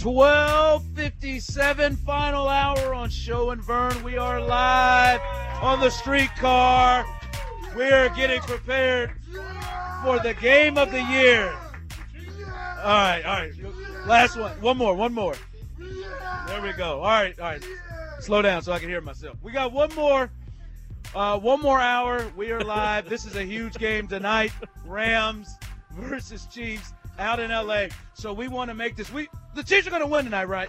12:57, final hour on Show and Vern. We are live on the streetcar. We are getting prepared for the game of the year. All right. Last one. One more. There we go. All right. Slow down so I can hear myself. We got one more hour. We are live. This is a huge game tonight. Rams versus Chiefs out in L.A. So we want to make this. The Chiefs are going to win tonight, right?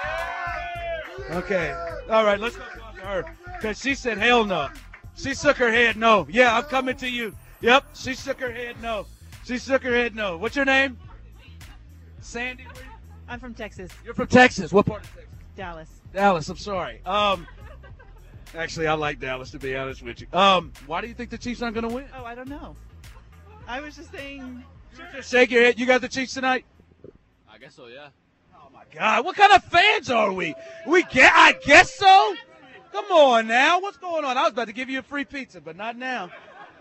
Okay. All right, let's go talk to her. Because she said, hell no. She shook her head no. Yeah, I'm coming to you. Yep, she shook her head no. What's your name? Sandy? I'm from Texas. You're from Texas. What part of Texas? Dallas. I'm sorry. Actually, I like Dallas, to be honest with you. Why do you think the Chiefs aren't going to win? Oh, I don't know. I was just saying. Just shake your head. You got the Chiefs tonight? I guess so, yeah. Oh, my God. What kind of fans are we? I guess so? Come on now. What's going on? I was about to give you a free pizza, but not now.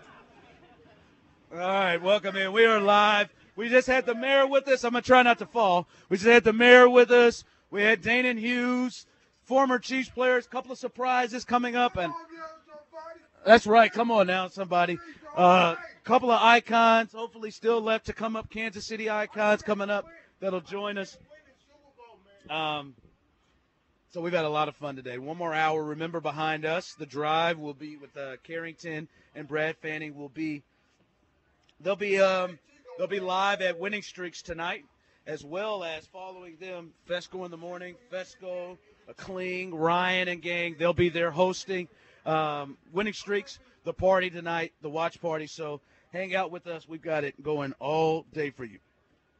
All right, welcome in. We are live. We just had the mayor with us. I'm going to try not to fall. We just had the mayor with us. We had Danon Hughes, former Chiefs players, a couple of surprises coming up. And that's right. Come on now, somebody. Couple of icons, hopefully still left to come up. Kansas City icons coming up that'll join us. So we've had a lot of fun today. One more hour. Remember, behind us, the drive will be with Carrington and Brad Fanning. They'll be live at Winning Streaks tonight, as well as following them, Fesco in the morning, Fesco, Kling, Ryan, and gang. They'll be there hosting Winning Streaks, the party tonight, the watch party. So hang out with us. We've got it going all day for you.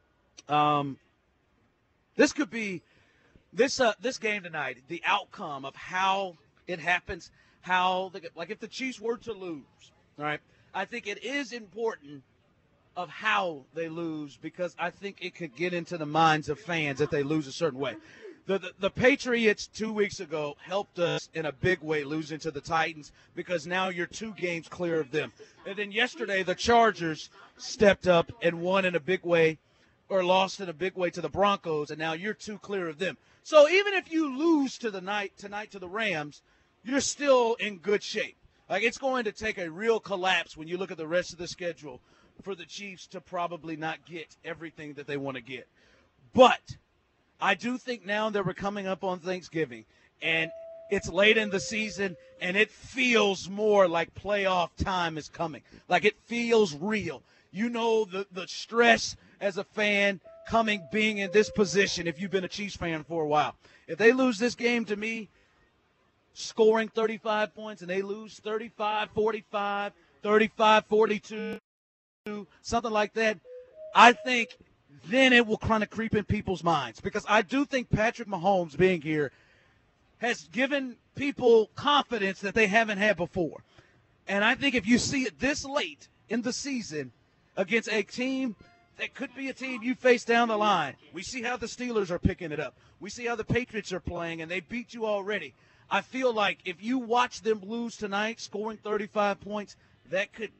This could be this game tonight, the outcome of how it happens, if the Chiefs were to lose, all right, I think it is important of how they lose, because I think it could get into the minds of fans if they lose a certain way. The Patriots 2 weeks ago helped us in a big way losing to the Titans, because now you're 2 games clear of them. And then yesterday the Chargers stepped up and won in a big way, or lost in a big way to the Broncos, and now you're 2 clear of them. So even if you lose tonight to the Rams, you're still in good shape. Like, it's going to take a real collapse when you look at the rest of the schedule for the Chiefs to probably not get everything that they want to get. But I do think now that we're coming up on Thanksgiving, and it's late in the season, and it feels more like playoff time is coming. Like, it feels real. You know the stress as a fan being in this position if you've been a Chiefs fan for a while. If they lose this game, to me, scoring 35 points, and they lose 35-45, 35-42, something like that, I think then it will kind of creep in people's minds, because I do think Patrick Mahomes being here has given people confidence that they haven't had before. And I think if you see it this late in the season against a team that could be a team you face down the line, we see how the Steelers are picking it up. We see how the Patriots are playing, and they beat you already. I feel like if you watch them lose tonight, scoring 35 points, that could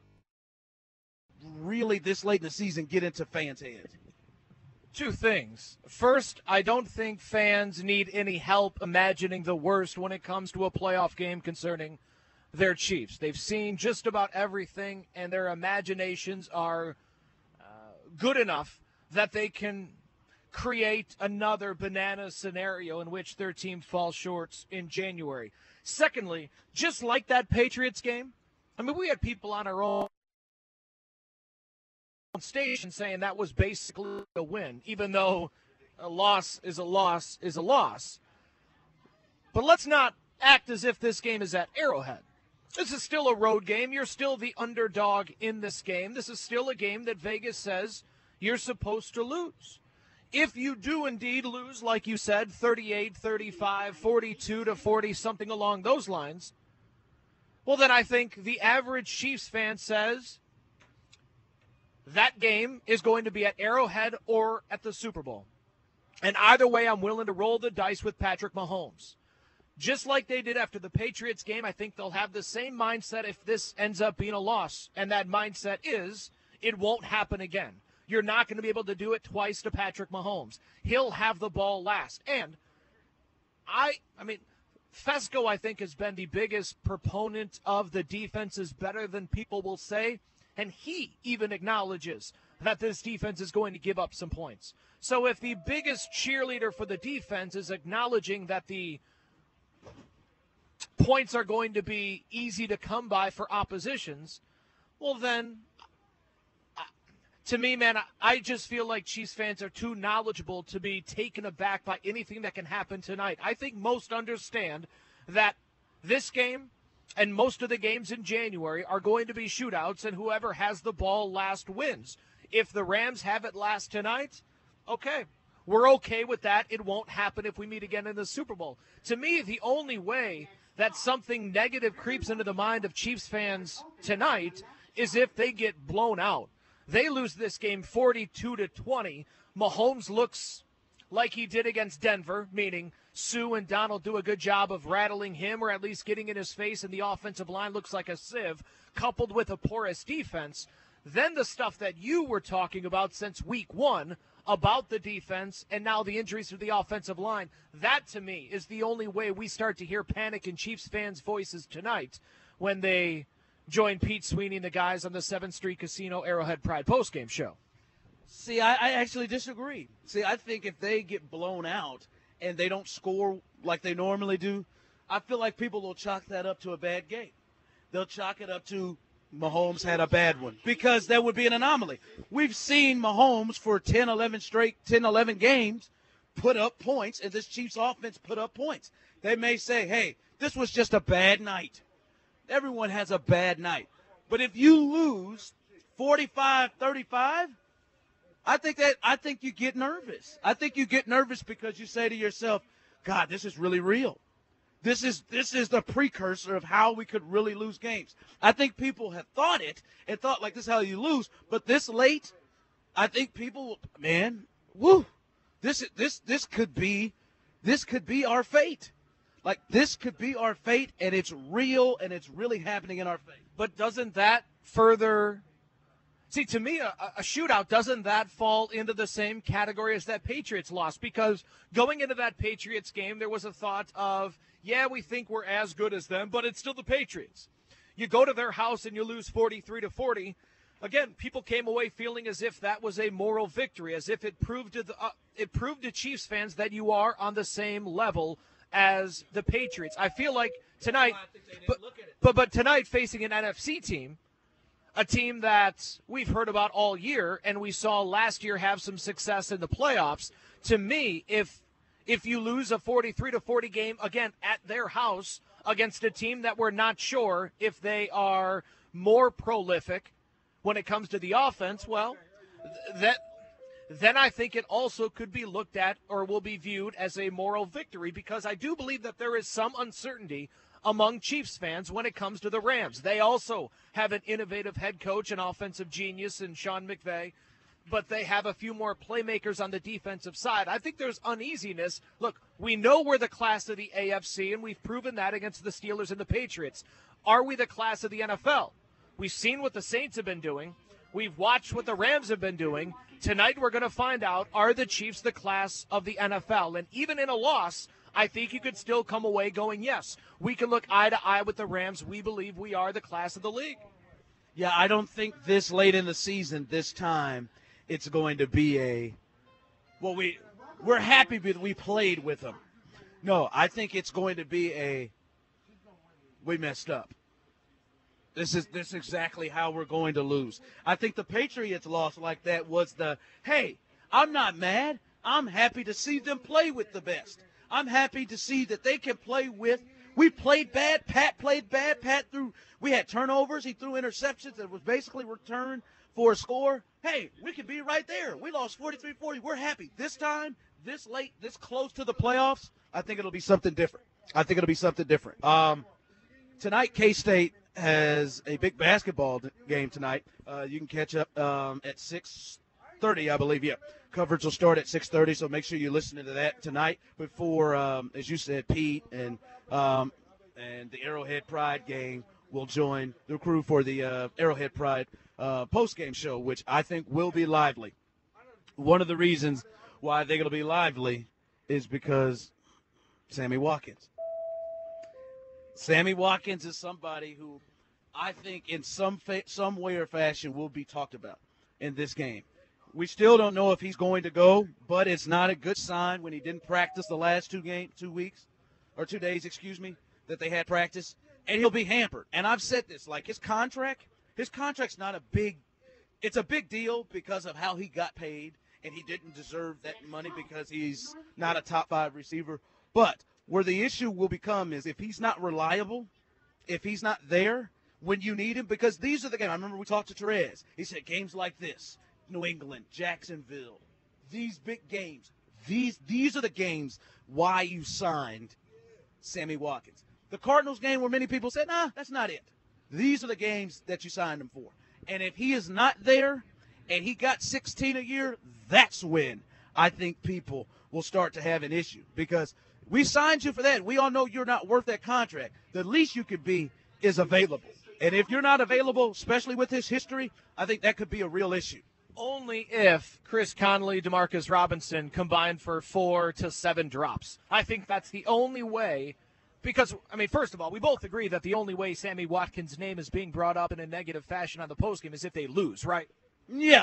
really, this late in the season, get into fans' heads. 2 things. First, I don't think fans need any help imagining the worst when it comes to a playoff game concerning their Chiefs. They've seen just about everything, and their imaginations are good enough that they can create another banana scenario in which their team falls short in January. Secondly, just like that Patriots game, I mean, we had people on our own station saying that was basically a win, even though a loss is a loss is a loss. But let's not act as if this game is at Arrowhead. This is still a road game. You're still the underdog in this game. This is still a game that Vegas says you're supposed to lose. If you do indeed lose, like you said, 38, 35, 42 to 40, something along those lines, well, then I think the average Chiefs fan says that game is going to be at Arrowhead or at the Super Bowl. And either way, I'm willing to roll the dice with Patrick Mahomes. Just like they did after the Patriots game, I think they'll have the same mindset if this ends up being a loss. And that mindset is, it won't happen again. You're not going to be able to do it twice to Patrick Mahomes. He'll have the ball last. And I mean, Fesco, I think, has been the biggest proponent of the defense is better than people will say. And he even acknowledges that this defense is going to give up some points. So if the biggest cheerleader for the defense is acknowledging that the points are going to be easy to come by for oppositions, well then, to me, man, I just feel like Chiefs fans are too knowledgeable to be taken aback by anything that can happen tonight. I think most understand that this game and most of the games in January are going to be shootouts, and whoever has the ball last wins. If the Rams have it last tonight, okay. We're okay with that. It won't happen if we meet again in the Super Bowl. To me, the only way that something negative creeps into the mind of Chiefs fans tonight is if they get blown out. They lose this game 42-20. Mahomes looks like he did against Denver, meaning Sue and Donald do a good job of rattling him or at least getting in his face, and the offensive line looks like a sieve, coupled with a porous defense. Then the stuff that you were talking about since week one about the defense and now the injuries to the offensive line, that to me is the only way we start to hear panic in Chiefs fans' voices tonight when they join Pete Sweeney and the guys on the 7th Street Casino Arrowhead Pride postgame show. See, I actually disagree. See, I think if they get blown out and they don't score like they normally do, I feel like people will chalk that up to a bad game. They'll chalk it up to Mahomes had a bad one because that would be an anomaly. We've seen Mahomes for 10, 11 games put up points, and this Chiefs offense put up points. They may say, hey, this was just a bad night. Everyone has a bad night. But if you lose 45-35, I think you get nervous. I think you get nervous because you say to yourself, God, this is really real. This is the precursor of how we could really lose games. I think people have thought it and thought like this is how you lose, but this late, I think people, man, woo, this could be our fate. Like, this could be our fate, and it's real, and it's really happening in our face. But doesn't that further – see, to me, a shootout, doesn't that fall into the same category as that Patriots loss? Because going into that Patriots game, there was a thought of, yeah, we think we're as good as them, but it's still the Patriots. You go to their house and you lose 43-40. Again, people came away feeling as if that was a moral victory, as if it proved to Chiefs fans that you are on the same level as the Patriots. I feel like tonight, but tonight facing an NFC team, a team that we've heard about all year and we saw last year have some success in the playoffs. To me, if you lose a 43-40 game again at their house against a team that we're not sure if they are more prolific when it comes to the offense, well, then I think it also could be looked at or will be viewed as a moral victory, because I do believe that there is some uncertainty among Chiefs fans when it comes to the Rams. They also have an innovative head coach, an offensive genius in Sean McVay, but they have a few more playmakers on the defensive side. I think there's uneasiness. Look, we know we're the class of the AFC, and we've proven that against the Steelers and the Patriots. Are we the class of the NFL? We've seen what the Saints have been doing. We've watched what the Rams have been doing. Tonight we're going to find out, are the Chiefs the class of the NFL? And even in a loss, I think you could still come away going, yes, we can look eye to eye with the Rams. We believe we are the class of the league. Yeah, I don't think this late in the season, this time, it's going to be we're happy that we played with them. No, I think it's going to be we messed up. This is exactly how we're going to lose. I think the Patriots loss like that was hey, I'm not mad. I'm happy to see them play with the best. I'm happy to see that they can play with. We played bad. Pat played bad. We had turnovers. He threw interceptions that was basically returned for a score. Hey, we could be right there. We lost 43-40. We're happy. This time, this late, this close to the playoffs, I think it'll be something different. Tonight, K-State has a big basketball game tonight. You can catch up at 6:30, I believe. Yeah, coverage will start at 6:30, so make sure you listen to that tonight before, as you said, Pete and the Arrowhead Pride gang will join the crew for the Arrowhead Pride post-game show, which I think will be lively. One of the reasons why they're going to be lively is because Sammy Watkins. Sammy Watkins is somebody who I think in some way or fashion will be talked about in this game. We still don't know if he's going to go, but it's not a good sign when he didn't practice the last 2 days, that they had practice, and he'll be hampered. And I've said this, like his contract's not a big – it's a big deal because of how he got paid, and he didn't deserve that money because he's not a top 5 receiver. But where the issue will become is if he's not reliable, if he's not there when you need him, because these are the games. I remember we talked to Therese. He said games like this, New England, Jacksonville, these big games, these are the games why you signed Sammy Watkins. The Cardinals game where many people said, nah, that's not it. These are the games that you signed him for. And if he is not there and he got 16 a year, that's when I think people will start to have an issue because we signed you for that. We all know you're not worth that contract. The least you could be is available. And if you're not available, especially with his history, I think that could be a real issue. Only if Chris Conley, Demarcus Robinson combined for 4 to 7 drops. I think that's the only way because, I mean, first of all, we both agree that the only way Sammy Watkins' name is being brought up in a negative fashion on the postgame is if they lose, right? Yeah.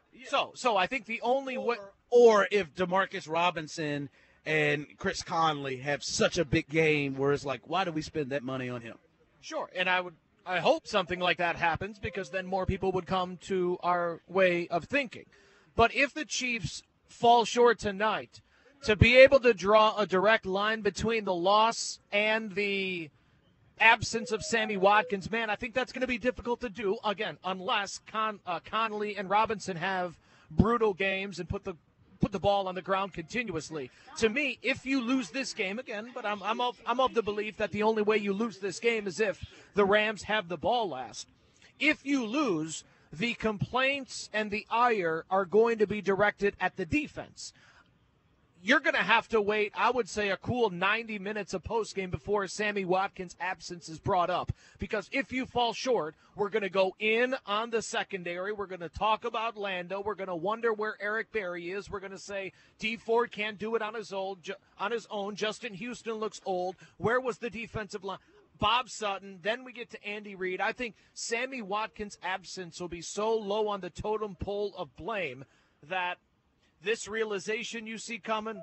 So I think the only way – or if Demarcus Robinson and Chris Conley have such a big game where it's like, why do we spend that money on him? Sure, and I hope something like that happens because then more people would come to our way of thinking. But if the Chiefs fall short tonight, to be able to draw a direct line between the loss and the absence of Sammy Watkins, man, I think that's going to be difficult to do, again, unless Conley and Robinson have brutal games and put the ball on the ground continuously. To me, if you lose this game again, but I'm of the belief that the only way you lose this game is if the Rams have the ball last. If you lose, the complaints and the ire are going to be directed at the defense. You're going to have to wait, I would say, a cool 90 minutes of postgame before Sammy Watkins' absence is brought up. Because if you fall short, we're going to go in on the secondary. We're going to talk about Lando. We're going to wonder where Eric Berry is. We're going to say D. Ford can't do it on his own. Justin Houston looks old. Where was the defensive line? Bob Sutton. Then we get to Andy Reid. I think Sammy Watkins' absence will be so low on the totem pole of blame that this realization you see coming,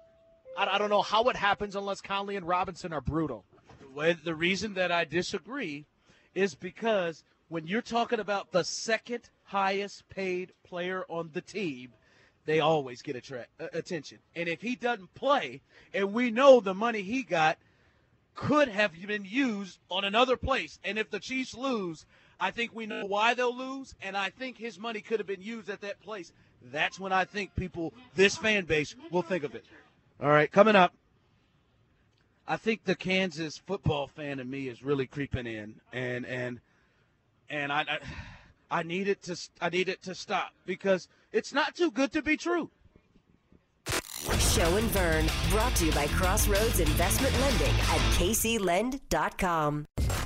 I don't know how it happens unless Conley and Robinson are brutal. The reason that I disagree is because when you're talking about the second highest paid player on the team, they always get attention. And if he doesn't play, and we know the money he got could have been used on another place, and if the Chiefs lose, I think we know why they'll lose, and I think his money could have been used at that place. That's when I think people, this fan base, will think of it. All right, coming up, I think the Kansas football fan in me is really creeping in, and I need it to stop because it's not too good to be true. Show and Vern, brought to you by Crossroads Investment Lending at kclend.com.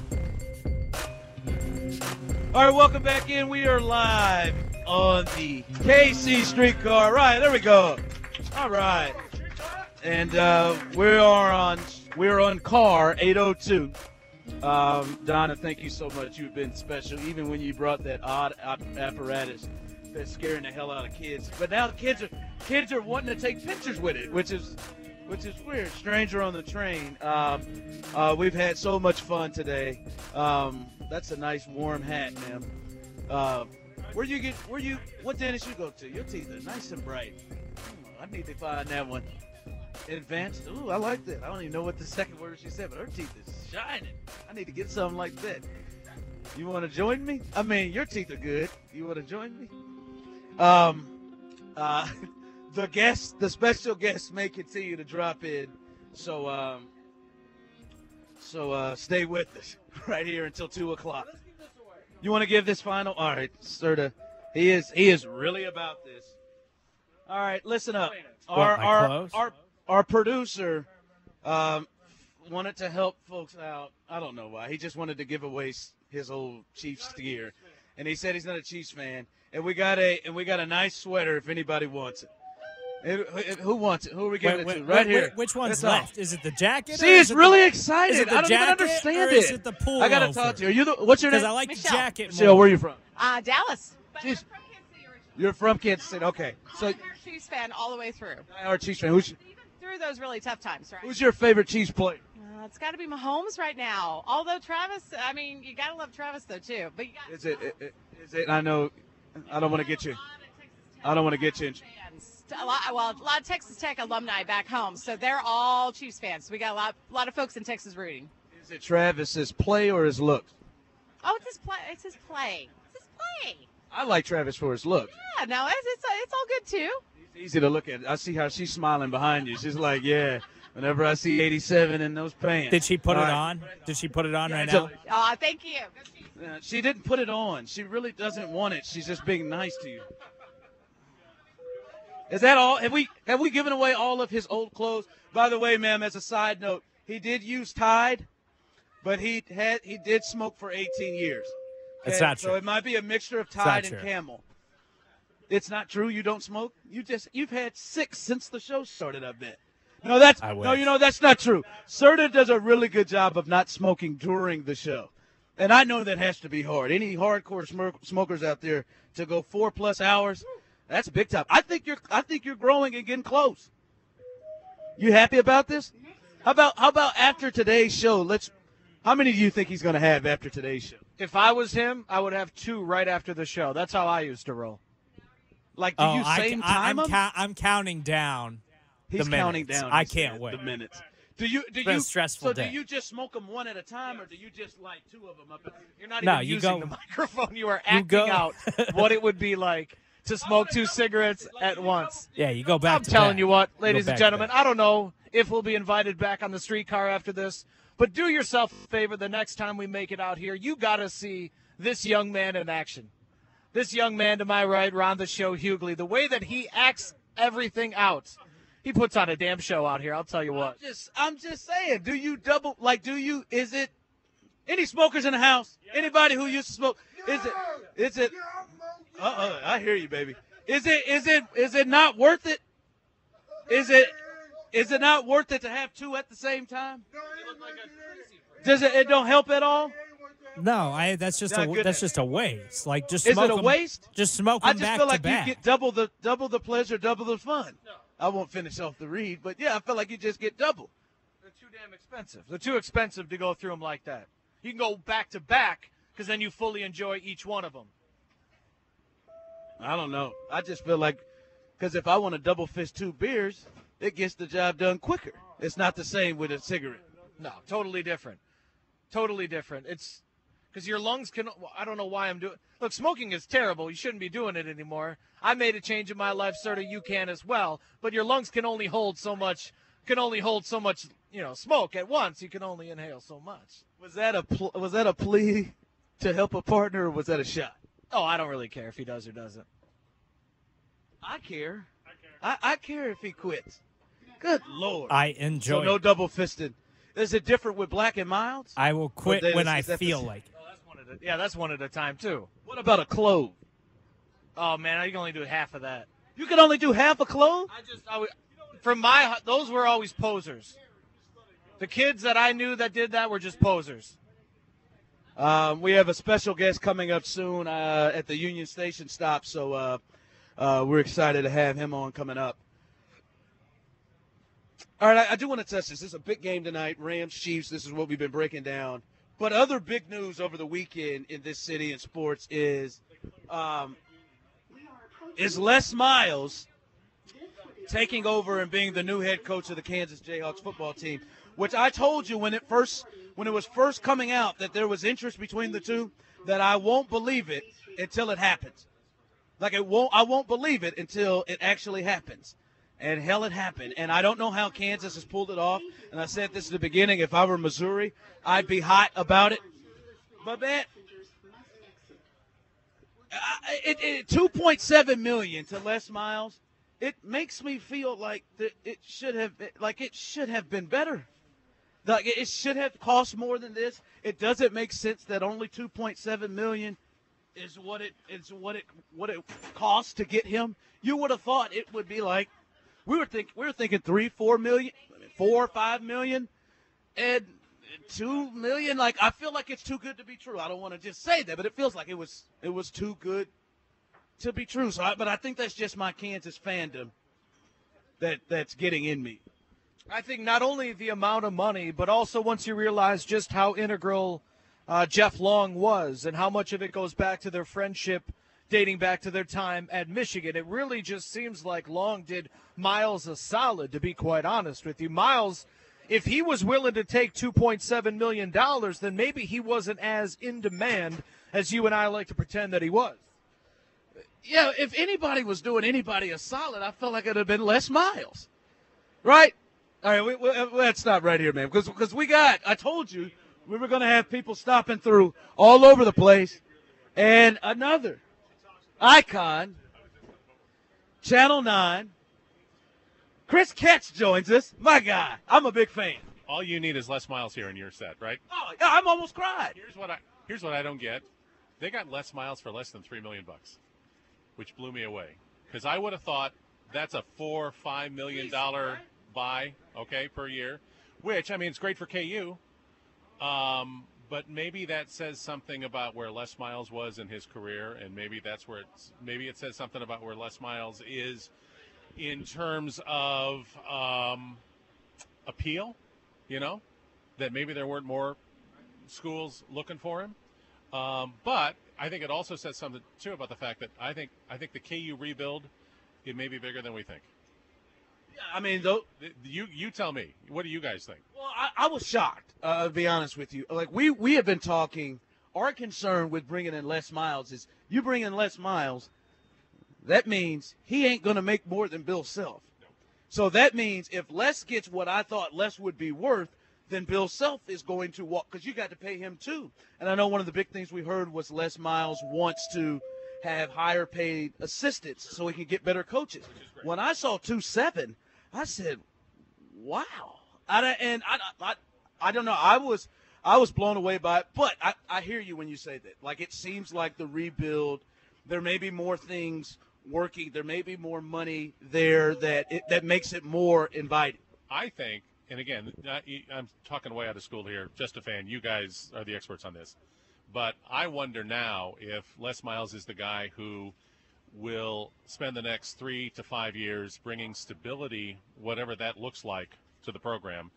All right, welcome back in. We are live on the KC Streetcar. Right, there we go. All right. And we're on car 802. Donna, thank you so much. You've been special, even when you brought that odd apparatus that's scaring the hell out of kids. But now the kids are wanting to take pictures with it, which is weird. Stranger on the train. We've had so much fun today. That's a nice warm hat, man. What dentist you go to? Your teeth are nice and bright. I need to find that one. Advanced. Ooh, I like that. I don't even know what the second word she said, but her teeth is shining. I need to get something like that. You want to join me? I mean, your teeth are good. You want to join me? The special guests may continue to drop in. So stay with us right here until 2:00. You want to give this final? All right, Serta. He is really about this. All right, listen up. Our producer wanted to help folks out. I don't know why. He just wanted to give away his old Chiefs gear. and he said he's not a Chiefs fan. And we got a nice sweater if anybody wants it. Who wants it? Who are we giving it to? Right here. Which one's That's all. left? Is it the jacket? See, he's really excited. Is it the I don't even jacket, understand or it. is it the pool I got to loafer? talk to you. Are you what's your name? Because I like Michelle. the jacket more. Michelle, where are you from? Dallas. But Jeez. I'm from Kansas City originally. You're from Kansas City. Okay. So, I'm a Chiefs fan all the way through. our Chiefs fan. Who's Even through those really tough times, right? your favorite Chiefs player? It's got to be Mahomes right now. Although Travis, I mean, you got to love Travis though too. But you got Is it? I know. I don't want to get you. I don't want to get you. a lot of Texas Tech alumni back home, so they're all Chiefs fans. So we got a lot of folks in Texas rooting. Is it Travis's play or his looks? Oh, it's his play. It's his play. It's his play. I like Travis for his look. Yeah, no, it's all good too. It's easy to look at. I see how she's smiling behind you. She's like, yeah. Whenever I see 87 in those pants. Did she put All it right. on? Did she put it on right Angela. now? Oh, thank you. She didn't put it on. She really doesn't want it. She's just being nice to you. Is that all? Have we given away all of his old clothes? By the way, ma'am, as a side note, he did use Tide, but he did smoke for 18 years. It's not So true. it might be a mixture of not Tide and true. Camel. It's not true. You don't smoke. You've had 6 since the show started. I bet. No, I wish. that's not true. Serta does a really good job of not smoking during the show, and I know that has to be hard. Any hardcore smokers out there to go 4+ hours, that's big time. I think you're growing and getting close. You happy about this? How about after today's show? How many do you think he's going to have after today's show? If I was him, I would have 2 right after the show. That's how I used to roll. Like, do you same time him? I'm counting down. He's the counting minutes. down. I he can't said, wait. The minutes. Do you? been a stressful so day. do you just smoke them one at a time, or do you just light 2 of them up? You're not No, even you using go- the microphone. You are you acting go- out what it would be like to smoke 2 cigarettes at once. Yeah, you go back I'm to telling back. you what, go ladies back and to gentlemen, back. I don't know if we'll be invited back on the streetcar after this, but do yourself a favor the next time we make it out here. You got to see this young man in action. This young man to my right, Ron the Show Hughley, the way that he acts everything out. He puts on a damn show out here, I'll tell you what. I'm just saying. Do you double? Like, is it? Any smokers in the house? Anybody who used to smoke? Is it? I hear you, baby. Is it not worth it? Is it not worth it to have 2 at the same time? Does it don't help at all? No, that's just Not good. that's just a waste. Like just Is smoke it a them- waste? Just smoke I them just back feel to like back. you get double the pleasure, double the fun. I won't finish off the read, but yeah, I feel like you just get double. They're too damn expensive. They're too expensive to go through them like that. You can go back to back because then you fully enjoy each one of them. I don't know. I just feel like, because if I want to double fist 2 beers, it gets the job done quicker. It's not the same with a cigarette. No, totally different. Totally different. It's because your lungs can. I don't know why I'm doing. Look, smoking is terrible. You shouldn't be doing it anymore. I made a change in my life, sort of. You can as well. But your lungs can only hold so much. Smoke at once. You can only inhale so much. Was that a plea to help a partner, or was that a shot? Oh, I don't really care if he does or doesn't. I care. I care if he quits. Good Lord. I enjoy. So no it. double fisted. Is it different with Black and Milds? I will quit Or when I is that the feel same? like it. That's one at a time too. What about a clove? Oh man, I can only do half of that. You can only do half a clove? Those were always posers. The kids that I knew that did that were just posers. We have a special guest coming up soon at the Union Station stop, so we're excited to have him on coming up. All right, I do want to touch this. This is a big game tonight, Rams, Chiefs. This is what we've been breaking down. But other big news over the weekend in this city in sports is Les Miles taking over and being the new head coach of the Kansas Jayhawks football team, which I told you when it was first coming out that there was interest between the two, that I won't believe it until it happens. I won't believe it until it actually happens. And hell, it happened. And I don't know how Kansas has pulled it off. And I said this at the beginning. If I were Missouri, I'd be hot about it. But man, $2.7 million to Les Miles. It makes me feel like it should have been better. Like it should have cost more than this. It doesn't make sense that only $2.7 million is what it costs to get him, you would have thought it would be like we were thinking 3, 4 million, 4 or 5 million, and 2 million. Like, I feel like it's too good to be true. I don't want to just say that, but it feels like it was too good to be true. But I think that's just my Kansas fandom that's getting in me. I think not only the amount of money, but also once you realize just how integral Jeff Long was and how much of it goes back to their friendship dating back to their time at Michigan. It really just seems like Long did Miles a solid, to be quite honest with you. Miles, if he was willing to take $2.7 million, then maybe he wasn't as in demand as you and I like to pretend that he was. Yeah, if anybody was doing anybody a solid, I felt like it would have been Les Miles. Right? All right, let's stop right here, man, because I told you, we were going to have people stopping through all over the place. And another icon, Channel 9, Chris Ketch joins us. My guy, I'm a big fan. All you need is Les Miles here in your set, right? Oh, yeah, I'm almost cried. Here's what I don't get. They got Les Miles for less than $3 million, which blew me away. Because I would have thought that's a $4 or $5 million buy, okay, per year. Which, I mean, it's great for KU. But maybe that says something about where Les Miles was in his career, and maybe it says something about where Les Miles is in terms of appeal, that maybe there weren't more schools looking for him. But I think it also says something, too, about the fact that I think the KU rebuild, it may be bigger than we think. I mean, you tell me. What do you guys think? Well, I was shocked, to be honest with you. Like, we have been talking, our concern with bringing in Les Miles is you bring in Les Miles, that means he ain't going to make more than Bill Self. No. So that means if Les gets what I thought Les would be worth, then Bill Self is going to walk, because you got to pay him too. And I know one of the big things we heard was Les Miles wants to have higher paid assistants so he can get better coaches. When I saw 2.7, I said, wow. I don't know. I was blown away by it, but I hear you when you say that. Like, it seems like the rebuild, there may be more things working. There may be more money there that makes it more inviting. I think, and again, I'm talking way out of school here, just a fan. You guys are the experts on this. But I wonder now if Les Miles is the guy who will spend the next 3 to 5 years bringing stability, whatever that looks like, to the program.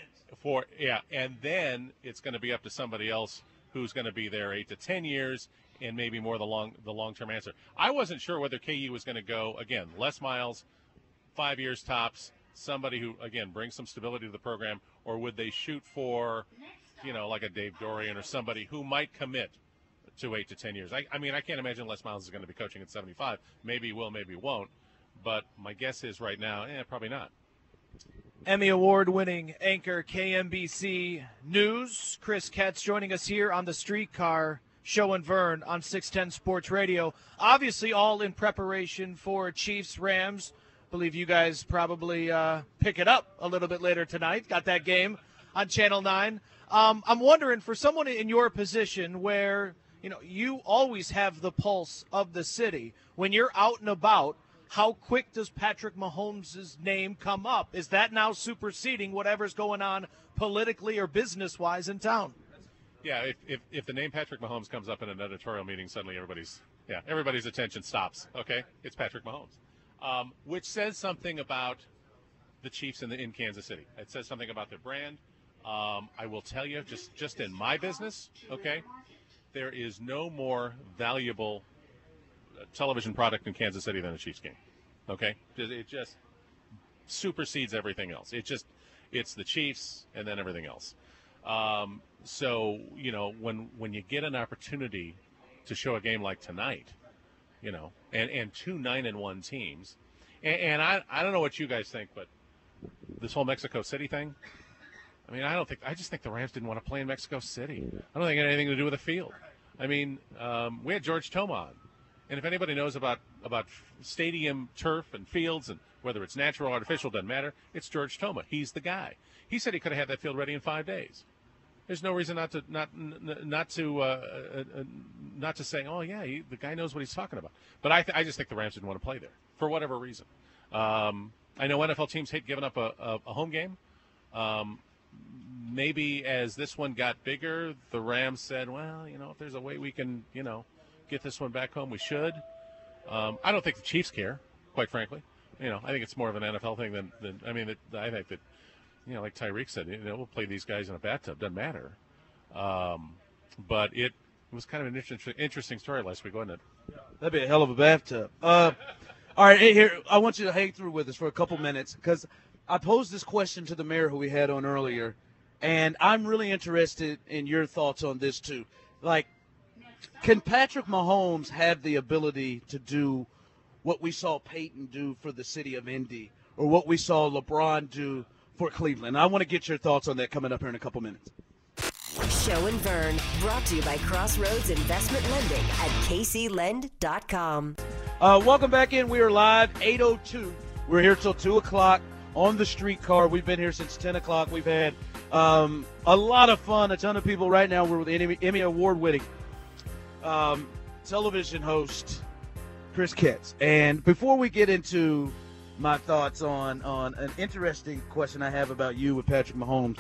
4 wins. And then it's going to be up to somebody else who's going to be there 8 to 10 years and maybe more the long-term answer. I wasn't sure whether KU was going to go, again, Les Miles, 5 years tops, somebody who, again, brings some stability to the program, or would they shoot for, like a Dave Dorian or somebody who might commit to 8 to 10 years. I mean, I can't imagine Les Miles is going to be coaching at 75. Maybe he will, maybe he won't. But my guess is right now, probably not. Emmy Award-winning anchor KMBC News, Chris Ketch, joining us here on the Streetcar Show and Vern on 610 Sports Radio. Obviously all in preparation for Chiefs-Rams. Believe you guys probably pick it up a little bit later tonight. Got that game on Channel 9. I'm wondering, for someone in your position where you always have the pulse of the city, when you're out and about, how quick does Patrick Mahomes' name come up? Is that now superseding whatever's going on politically or business-wise in town? Yeah, if the name Patrick Mahomes comes up in an editorial meeting, suddenly everybody's attention stops. Okay, it's Patrick Mahomes, which says something about the Chiefs in Kansas City. It says something about their brand. I will tell you, just in my business, okay, there is no more valuable television product in Kansas City than a Chiefs game. Okay, it just supersedes everything else. It's the Chiefs and then everything else. So when you get an opportunity to show a game like tonight, and 2 9-1 teams, and I don't know what you guys think, but this whole Mexico City thing. I mean, I just think the Rams didn't want to play in Mexico City. I don't think it had anything to do with the field. I mean, we had George Toma on. And if anybody knows about stadium turf and fields and whether it's natural or artificial, doesn't matter, it's George Toma. He's the guy. He said he could have had that field ready in 5 days. There's no reason not to say, oh yeah, the guy knows what he's talking about. But I just think the Rams didn't want to play there for whatever reason. I know NFL teams hate giving up a home game. Maybe as this one got bigger, the Rams said, well, if there's a way we can, get this one back home, we should. I don't think the Chiefs care, quite frankly. I think it's more of an NFL thing than I think that, like Tyreek said, we'll play these guys in a bathtub. Doesn't matter. But it was kind of an interesting story last week, wasn't it? That'd be a hell of a bathtub. All right, here, I want you to hang through with us for a couple minutes because I posed this question to the mayor who we had on earlier, and I'm really interested in your thoughts on this too. Like, can Patrick Mahomes have the ability to do what we saw Peyton do for the city of Indy or what we saw LeBron do for Cleveland? I want to get your thoughts on that coming up here in a couple minutes. Show and Vern, brought to you by Crossroads Investment Lending at kclend.com. Welcome back in. We are live, 8:02. We're here till 2 o'clock on the streetcar. We've been here since 10 o'clock. We've had a lot of fun, a ton of people right now. We're with Emmy Award-winning television host Chris Ketz. And before we get into my thoughts on an interesting question I have about you with Patrick Mahomes,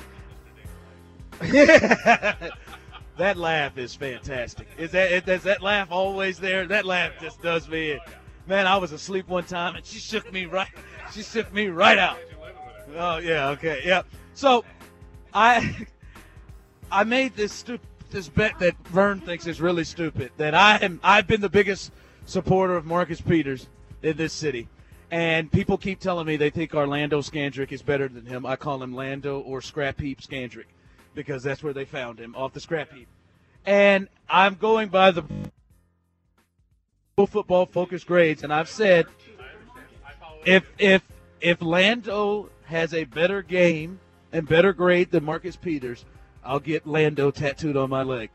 that laugh is fantastic. Is that laugh always there? That laugh just does me in. Man, I was asleep one time and she shook me right out. Oh yeah, okay, yeah. So I made this bet that Vern thinks is really stupid. That I've been the biggest supporter of Marcus Peters in this city, and people keep telling me they think Orlando Scandrick is better than him. I call him Lando or Scrap Heap Scandrick because that's where they found him, off the scrap heap. And I'm going by the football focus grades, and I've said if Lando has a better game and better grade than Marcus Peters, I'll get Lando tattooed on my leg.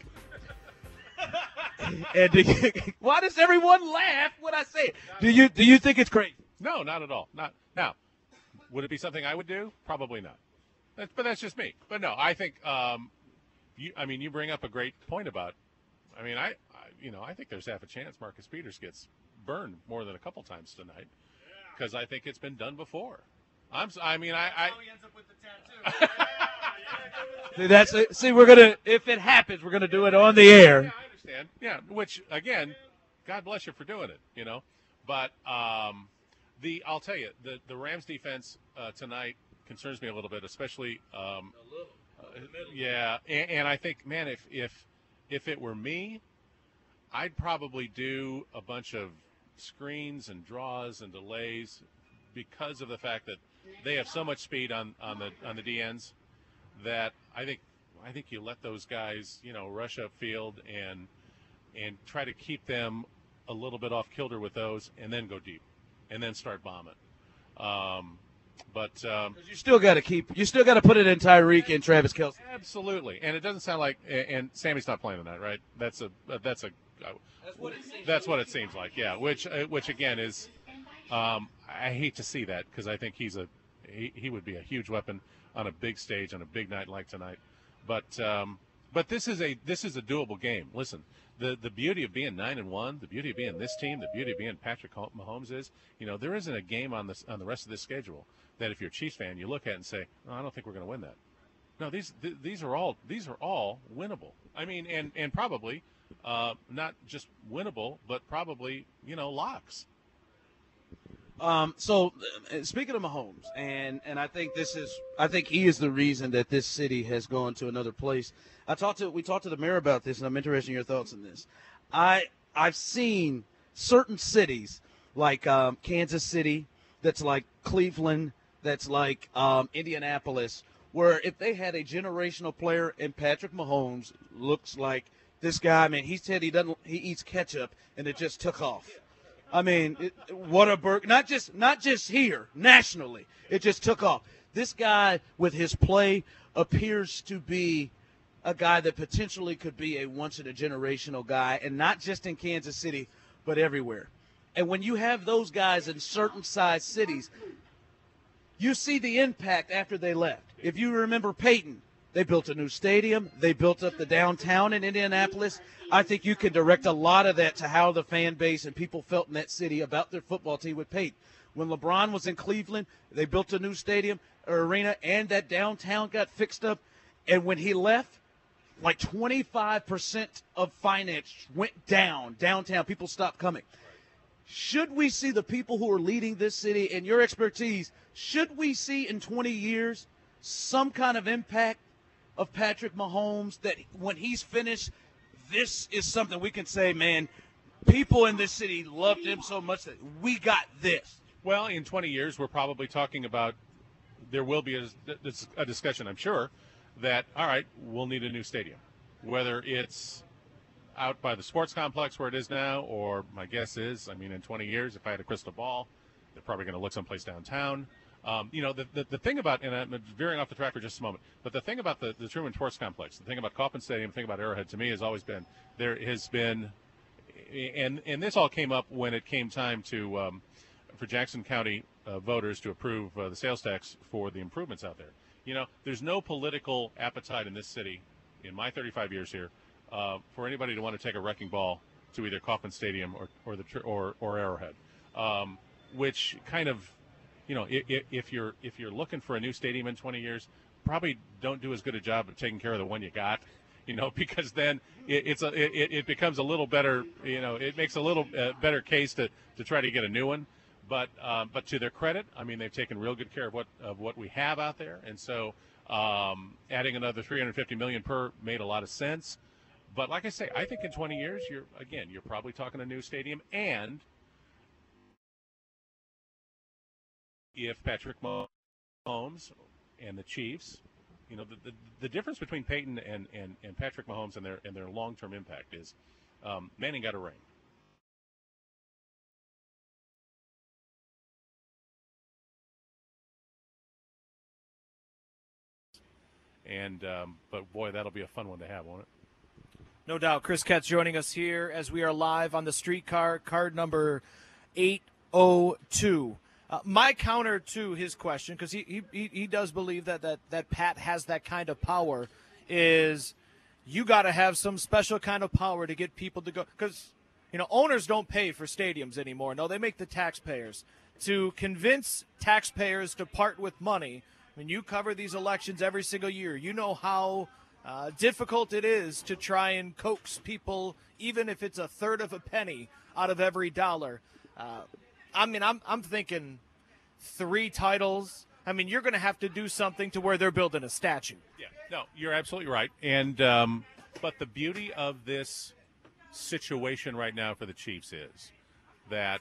And why does everyone laugh when I say it? Do you think it's crazy? No, not at all. Not now. Would it be something I would do? Probably not. But that's just me. But no, I think you bring up a great point about. I think there's half a chance Marcus Peters gets burned more than a couple times tonight because I think it's been done before. He ends up with the tattoo. See, we're gonna, if it happens, we're gonna do it on the air. Yeah, I understand. Yeah, which again, God bless you for doing it. But I'll tell you, the Rams defense tonight concerns me a little bit, especially. Yeah, and I think, man, if it were me, I'd probably do a bunch of screens and draws and delays because of the fact that they have so much speed on the DNs that I think you let those guys rush upfield and try to keep them a little bit off kilter with those and then go deep and then start bombing. But you still got to put it in Tyreek and Travis Kelce. Absolutely, and it doesn't sound like and Sammy's not playing tonight, right? That's what it seems like. Yeah, which again is I hate to see that because I think he would be a huge weapon on a big stage on a big night like tonight. But this is a doable game. Listen, the beauty of being 9-1, the beauty of being this team, the beauty of being Patrick Mahomes is, there isn't a game on the rest of this schedule that if you're a Chiefs fan, you look at and say, I don't think we're going to win that. No, these are all winnable. I mean, and probably not just winnable, but probably locks. So speaking of Mahomes, and I think he is the reason that this city has gone to another place. We talked to the mayor about this, and I'm interested in your thoughts on this. I've seen certain cities like Kansas City, that's like Cleveland, that's like Indianapolis, where if they had a generational player in Patrick Mahomes, looks like this guy. I mean, he said he eats ketchup, and it just took off. I mean, what a burg! Not just here, nationally, it just took off. This guy, with his play, appears to be a guy that potentially could be a once-in-a-generational guy, and not just in Kansas City, but everywhere. And when you have those guys in certain size cities, you see the impact after they left. If you remember Peyton, They built a new stadium. They built up the downtown in Indianapolis. I think you can direct a lot of that to how the fan base and people felt in that city about their football team with Peyton. When LeBron was in Cleveland, they built a new stadium or arena, and that downtown got fixed up. And when he left, like 25% of finance went downtown. People stopped coming. Should we see the people who are leading this city and your expertise, should we see in 20 years some kind of impact of Patrick Mahomes that when he's finished, this is something we can say, man, people in this city loved him so much that we got this? Well, in 20 years, we're probably talking about there will be a discussion, I'm sure, that, all right, we'll need a new stadium. Whether it's out by the sports complex where it is now, or my guess is, I mean, in 20 years, if I had a crystal ball, they're probably going to look someplace downtown. The thing about, and I'm veering off the track for just a moment, but the thing about the Truman Sports Complex, the thing about Kauffman Stadium, the thing about Arrowhead, to me, has always been, there has been, and this all came up when it came time to, for Jackson County voters to approve the sales tax for the improvements out there. You know, there's no political appetite in this city, in my 35 years here, for anybody to want to take a wrecking ball to either Kauffman Stadium or Arrowhead, which kind of, you know, if you're looking for a new stadium in 20 years, probably don't do as good a job of taking care of the one you got, you know, because then it becomes a little better, you know, it makes a little better case to try to get a new one. But to their credit, I mean, they've taken real good care of what we have out there, and so adding another $350 million per made a lot of sense. But like I say, I think in 20 years, you're probably talking a new stadium, and if Patrick Mahomes and the Chiefs, you know, the difference between Peyton and Patrick Mahomes and their long-term impact is Manning got a ring. And but boy, that'll be a fun one to have, won't it? No doubt. Chris Katz joining us here as we are live on the streetcar, card number 802. My counter to his question, because he does believe that Pat has that kind of power, is you got to have some special kind of power to get people to go. Because, you know, owners don't pay for stadiums anymore. No, they make the taxpayers. To convince taxpayers to part with money, I mean, you cover these elections every single year. You know how difficult it is to try and coax people, even if it's a third of a penny, out of every dollar. I mean, I'm thinking 3 titles. I mean, you're going to have to do something to where they're building a statue. Yeah, no, you're absolutely right. And but the beauty of this situation right now for the Chiefs is that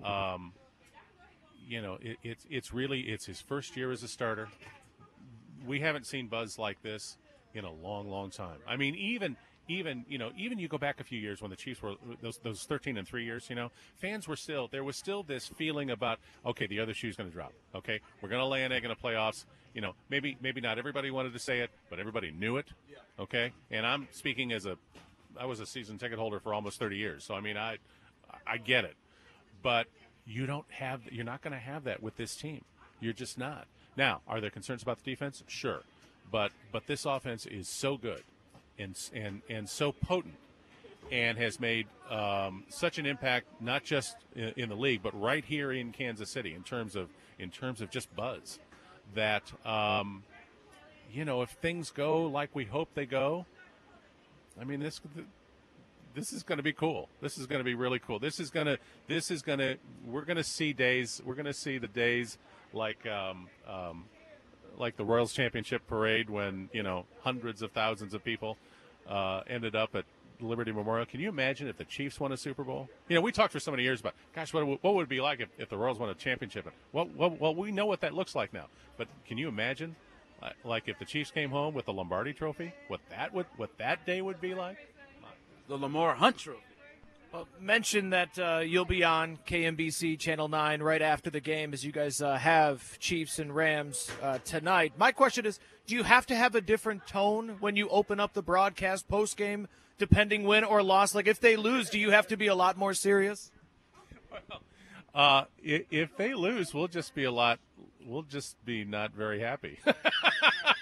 you know, it's his first year as a starter. We haven't seen buzz like this in a long, long time. I mean, even you go back a few years when the Chiefs were those 13-3 years, you know, fans were there was still this feeling about, okay, the other shoe's going to drop. Okay, we're going to lay an egg in the playoffs. You know, maybe not everybody wanted to say it, but everybody knew it. Okay, and I'm speaking I was a season ticket holder for almost 30 years, so I mean, I get it, but you're not going to have that with this team. You're just not. Now, are there concerns about the defense? Sure, but this offense is so good and so potent, and has made such an impact not just in the league, but right here in Kansas City in terms of just buzz. That you know, if things go like we hope they go, I mean, this is going to be cool. This is going to be really cool. We're going to see the days like the Royals Championship parade when, you know, hundreds of thousands of people ended up at Liberty Memorial. Can you imagine if the Chiefs won a Super Bowl? You know, we talked for so many years about, gosh, what would it be like if the Royals won a championship? Well, we know what that looks like now. But can you imagine, like, if the Chiefs came home with the Lombardi Trophy, what that day would be like? The Lamar Hunt Trophy. Well, mention that you'll be on KMBC Channel 9 right after the game as you guys have Chiefs and Rams tonight. My question is, do you have to have a different tone when you open up the broadcast post-game, depending win or loss? Like, if they lose, do you have to be a lot more serious? Well, if they lose, we'll just be not very happy.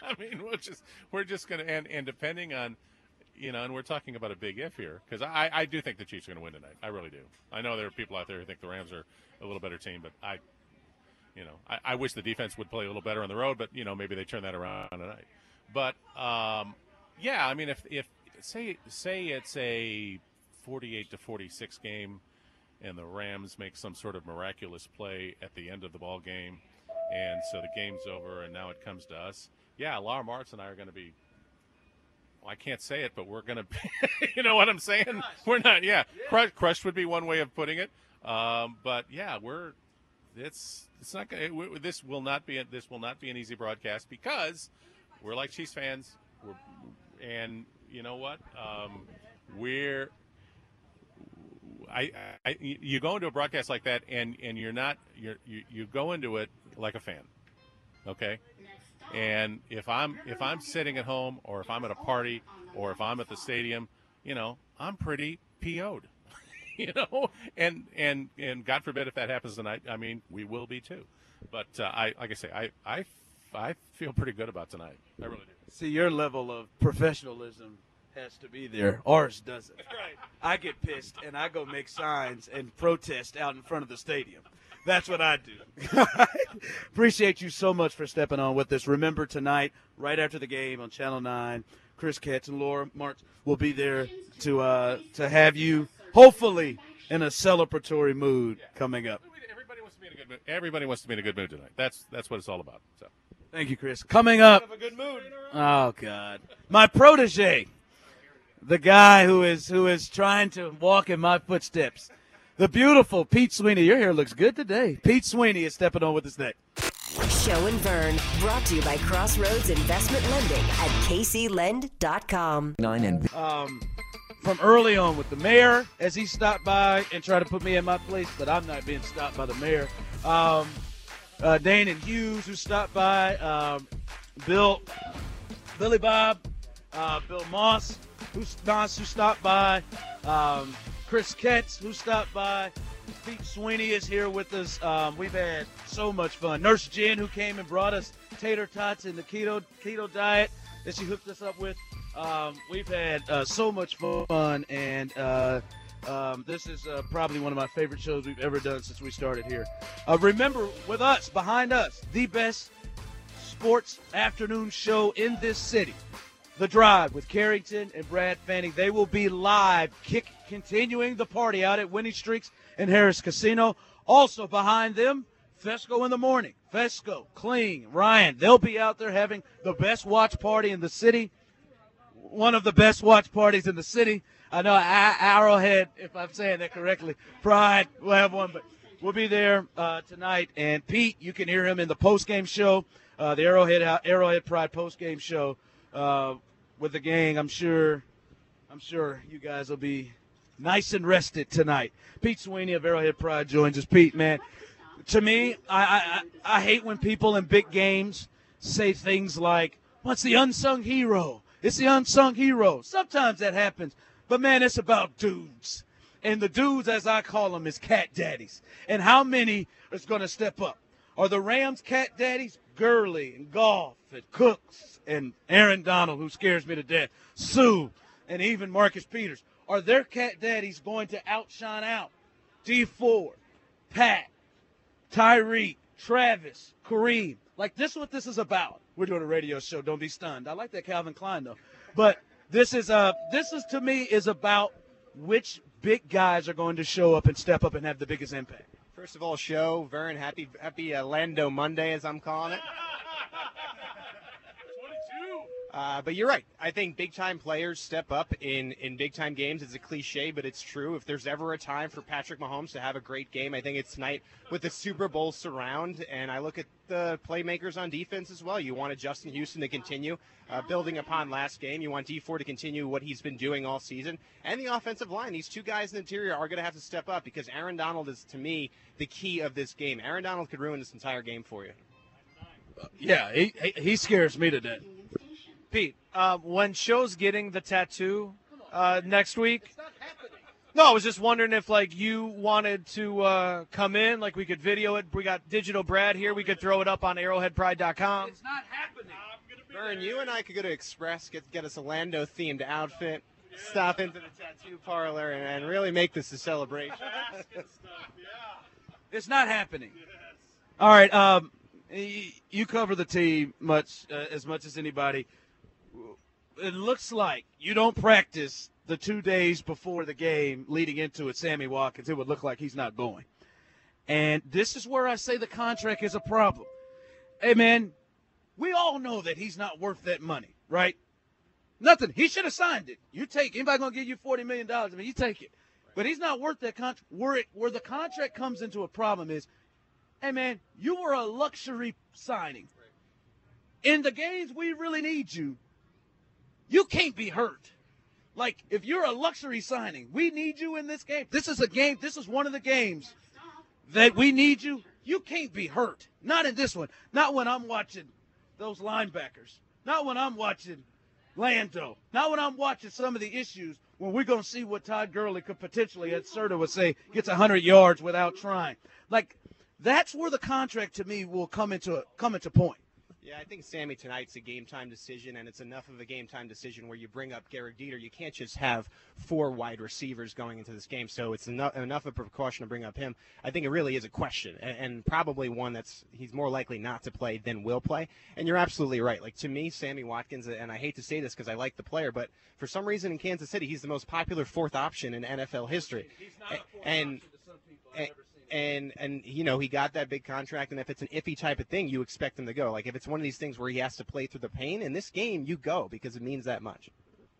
I mean, we're just going to, and depending on, and we're talking about a big if here, because I do think the Chiefs are going to win tonight. I really do. I know there are people out there who think the Rams are a little better team, but I wish the defense would play a little better on the road, but, maybe they turn that around tonight. But, yeah, I mean, if say it's a 48-46 game and the Rams make some sort of miraculous play at the end of the ball game, and so the game's over and now it comes to us, yeah, Lamar Martz and I are going to be, well, I can't say it, but we're going to be, you know what I'm saying? We're not, yeah. Crushed would be one way of putting it. But, yeah, it's not gonna, this will not be an easy broadcast because we're like Chiefs fans. And you know what? You go into a broadcast like that, and you go into it like a fan, okay? And if I'm sitting at home, or if I'm at a party, or if I'm at the stadium, I'm pretty PO'd, and God forbid if that happens tonight. I mean, we will be too. But I feel pretty good about tonight. I really do. See, your level of professionalism has to be there. Ours doesn't. Right. I get pissed, and I go make signs and protest out in front of the stadium. That's what I do. Appreciate you so much for stepping on with us. Remember, tonight, right after the game on Channel 9, Chris Katz and Laura Martz will be there to have you, hopefully, in a celebratory mood coming up. Everybody wants to be in a good mood. Everybody wants to be in a good mood tonight. That's what it's all about. So. Thank you, Chris. Coming up. Have a good mood. Oh, God. My protege, the guy who is trying to walk in my footsteps, the beautiful Pete Sweeney. Your hair looks good today. Pete Sweeney is stepping on with us next. Show and Vern, brought to you by Crossroads Investment Lending at kclend.com. From early on with the mayor as he stopped by and tried to put me in my place, but I'm not being stopped by the mayor. Dane and Hughes, who stopped by, Billy Bob, Bill Moss, who stopped by, Chris Katz, who stopped by. Pete Sweeney is here with us. We've had so much fun. Nurse Jen, who came and brought us tater tots and the keto diet that she hooked us up with. We've had so much fun, and this is probably one of my favorite shows we've ever done since we started here. Remember, with us, behind us, the best sports afternoon show in this city, The Drive with Carrington and Brad Fanning. They will be live, continuing the party out at Winning Streaks and Harris Casino. Also behind them, Fesco in the morning. Fesco, Kling, Ryan, they'll be out there having the best watch party in the city. One of the best watch parties in the city. I know Arrowhead, if I'm saying that correctly, Pride will have one, but we'll be there tonight. And Pete, you can hear him in the postgame show, the Arrowhead Pride postgame show with the gang. I'm sure you guys will be nice and rested tonight. Pete Sweeney of Arrowhead Pride joins us. Pete, man, to me, I hate when people in big games say things like, "What's the unsung hero?" It's the unsung hero. Sometimes that happens. But, man, it's about dudes. And the dudes, as I call them, is cat daddies. And how many is going to step up? Are the Rams cat daddies? Gurley and Goff and Cooks and Aaron Donald, who scares me to death, Sue, and even Marcus Peters. Are their cat daddies going to outshine out D Ford, Pat, Tyreek, Travis, Kareem? Like, this is what this is about. We're doing a radio show. Don't be stunned. I like that Calvin Klein, though. But this is to me is about which big guys are going to show up and step up and have the biggest impact. First of all, Vern, happy Lando Monday, as I'm calling it. But you're right. I think big-time players step up in big-time games. It's a cliche, but it's true. If there's ever a time for Patrick Mahomes to have a great game, I think it's tonight with the Super Bowl surround. And I look at the playmakers on defense as well. You wanted Justin Houston to continue building upon last game. You want D Ford to continue what he's been doing all season. And the offensive line. These two guys in the interior are going to have to step up because Aaron Donald is, to me, the key of this game. Aaron Donald could ruin this entire game for you. Yeah, he scares me to death. Pete, when Show's getting the tattoo next week, no, I was just wondering if, like, you wanted to come in, like we could video it. We got Digital Brad here. We could throw it up on arrowheadpride.com. It's not happening. I'm going to Vern, you and I could go to Express, get us a Lando-themed outfit, stop into the tattoo parlor, and really make this a celebration. It's not happening. All right, you cover the team as much as anybody. It looks like you don't practice the 2 days before the game leading into it, Sammy Watkins. It would look like he's not going. And this is where I say the contract is a problem. Hey, man, we all know that he's not worth that money, right? Nothing. He should have signed it. You take it. Anybody going to give you $40 million? I mean, you take it. But he's not worth that contract. Where the contract comes into a problem is, hey, man, you were a luxury signing. In the games we really need you, you can't be hurt. Like, if you're a luxury signing, we need you in this game. This is a game. This is one of the games that we need you. You can't be hurt. Not in this one. Not when I'm watching those linebackers. Not when I'm watching Lando. Not when I'm watching some of the issues when we're going to see what Todd Gurley could potentially, as Serta would say, gets 100 yards without trying. Like, that's where the contract, to me, will come into point. Yeah, I think, Sammy, tonight's a game-time decision, and it's enough of a game-time decision where you bring up Garrett Dieter. You can't just have 4 wide receivers going into this game, so it's enough of a precaution to bring up him. I think it really is a question, and probably one that's he's more likely not to play than will play. And you're absolutely right. Like, to me, Sammy Watkins, and I hate to say this because I like the player, but for some reason in Kansas City, he's the most popular 4th option in NFL history. He's not a 4th option to some people I've ever seen. And you know, he got that big contract, and if it's an iffy type of thing, you expect him to go. Like, if it's one of these things where he has to play through the pain, in this game, you go because it means that much.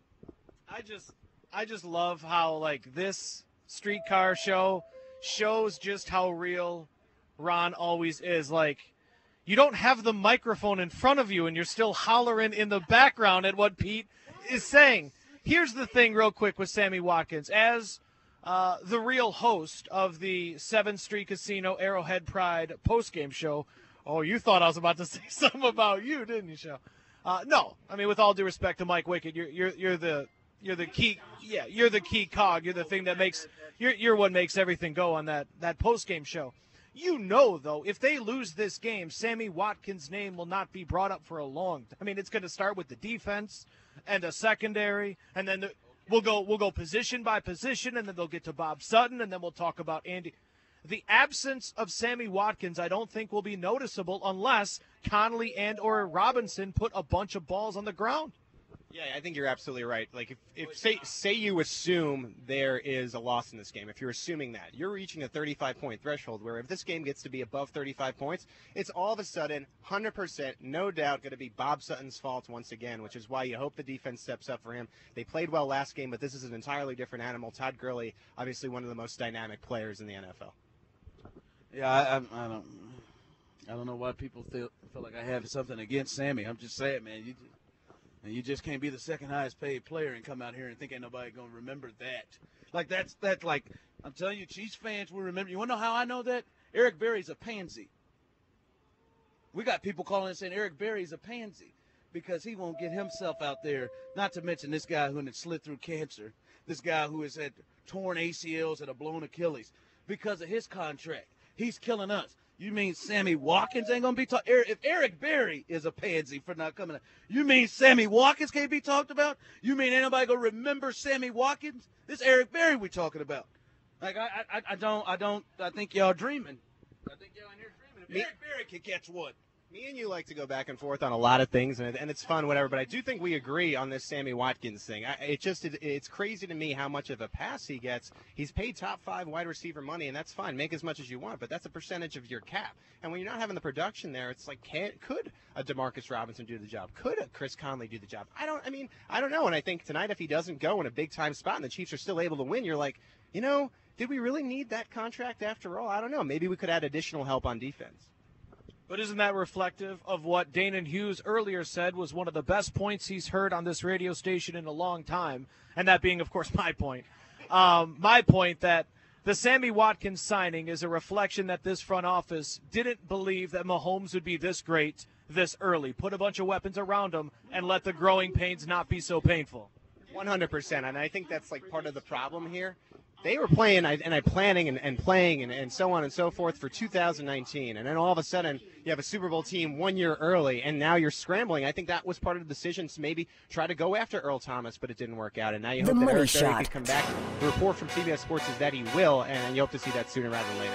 I just love how, like, this streetcar show shows just how real Ron always is. Like, you don't have the microphone in front of you, and you're still hollering in the background at what Pete is saying. Here's the thing real quick with Sammy Watkins. As the real host of the 7th Street Casino Arrowhead Pride postgame show. Oh, you thought I was about to say something about you, didn't you, Show? No, I mean, with all due respect to Mike Wickett, you're the key. Yeah, you're the key cog. You're the thing that makes you're what makes everything go on that postgame show. You know, though, if they lose this game, Sammy Watkins' name will not be brought up for a long time. I mean, it's going to start with the defense and a secondary, and then we'll go position by position, and then they'll get to Bob Sutton, and then we'll talk about Andy. The absence of Sammy Watkins, I don't think, will be noticeable unless Connolly and or Robinson put a bunch of balls on the ground. Yeah, I think you're absolutely right. Like, if say you assume there is a loss in this game, if you're assuming that, you're reaching a 35-point threshold where if this game gets to be above 35 points, it's all of a sudden 100%, no doubt, going to be Bob Sutton's fault once again, which is why you hope the defense steps up for him. They played well last game, but this is an entirely different animal. Todd Gurley, obviously one of the most dynamic players in the NFL. Yeah, I don't know why people feel like I have something against Sammy. I'm just saying, man, you just can't be the second highest paid player and come out here and think ain't nobody gonna remember that. Like that's like I'm telling you, Chiefs fans will remember. You wanna know how I know that? Eric Berry's a pansy. We got people calling and saying Eric Berry's a pansy because he won't get himself out there. Not to mention this guy who had slid through cancer, this guy who has had torn ACLs and a blown Achilles because of his contract. He's killing us. You mean Sammy Watkins ain't going to be talked? If Eric Berry is a pansy for not coming out, you mean Sammy Watkins can't be talked about? You mean ain't nobody going to remember Sammy Watkins? This Eric Berry we talking about. Like, I think y'all dreaming. I think y'all in here dreaming. If Eric Berry can catch one. Me and you like to go back and forth on a lot of things, and it's fun, whatever, but I do think we agree on this Sammy Watkins thing. It's crazy to me how much of a pass he gets. He's paid top 5 wide receiver money, and that's fine. Make as much as you want, but that's a percentage of your cap. And when you're not having the production there, it's like, could a DeMarcus Robinson do the job? Could a Chris Conley do the job? I don't know, and I think tonight if he doesn't go in a big-time spot and the Chiefs are still able to win, you're like, did we really need that contract after all? I don't know. Maybe we could add additional help on defense. But isn't that reflective of what Danon Hughes earlier said was one of the best points he's heard on this radio station in a long time? And that being, of course, my point. My point that the Sammy Watkins signing is a reflection that this front office didn't believe that Mahomes would be this great this early. Put a bunch of weapons around him and let the growing pains not be so painful. 100%, and I think that's like part of the problem here. They were playing and planning and playing and so on and so forth for 2019. And then all of a sudden, you have a Super Bowl team 1 year early, and now you're scrambling. I think that was part of the decision to maybe try to go after Earl Thomas, but it didn't work out. And now you hope that Eric Berry could come back. The report from CBS Sports is that he will, and you hope to see that sooner rather than later.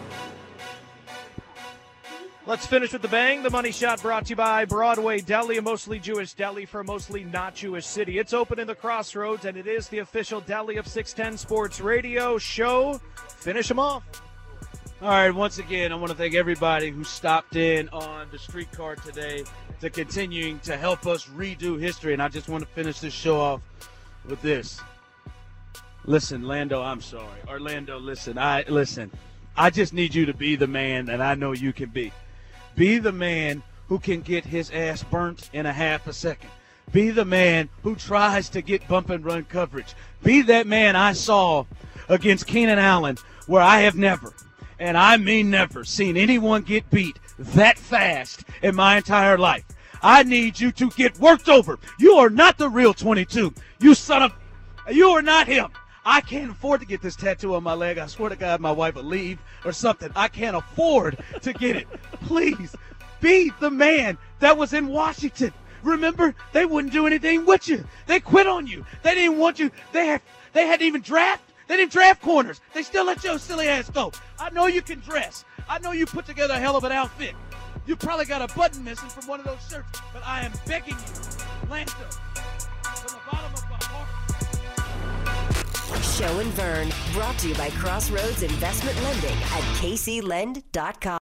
Let's finish with the bang. The Money Shot brought to you by Broadway Deli, a mostly Jewish deli for a mostly not Jewish city. It's open in the Crossroads, and it is the official deli of 610 Sports Radio show. Finish them off. All right, once again, I want to thank everybody who stopped in on the streetcar today to continuing to help us redo history. And I just want to finish this show off with this. Listen, Lando, I'm sorry. Orlando, listen. I just need you to be the man that I know you can be. Be the man who can get his ass burnt in a half a second. Be the man who tries to get bump and run coverage. Be that man I saw against Keenan Allen, where I have never, and I mean never, seen anyone get beat that fast in my entire life. I need you to get worked over. You are not the real 22. You are not him. I can't afford to get this tattoo on my leg. I swear to God, my wife will leave or something. I can't afford to get it. Please, be the man that was in Washington. Remember, they wouldn't do anything with you. They quit on you. They didn't want you. They hadn't even draft. They didn't draft corners. They still let your silly ass go. I know you can dress. I know you put together a hell of an outfit. You probably got a button missing from one of those shirts, but I am begging you, Lando, from the bottom of my heart. Show and Vern, brought to you by Crossroads Investment Lending at kclend.com.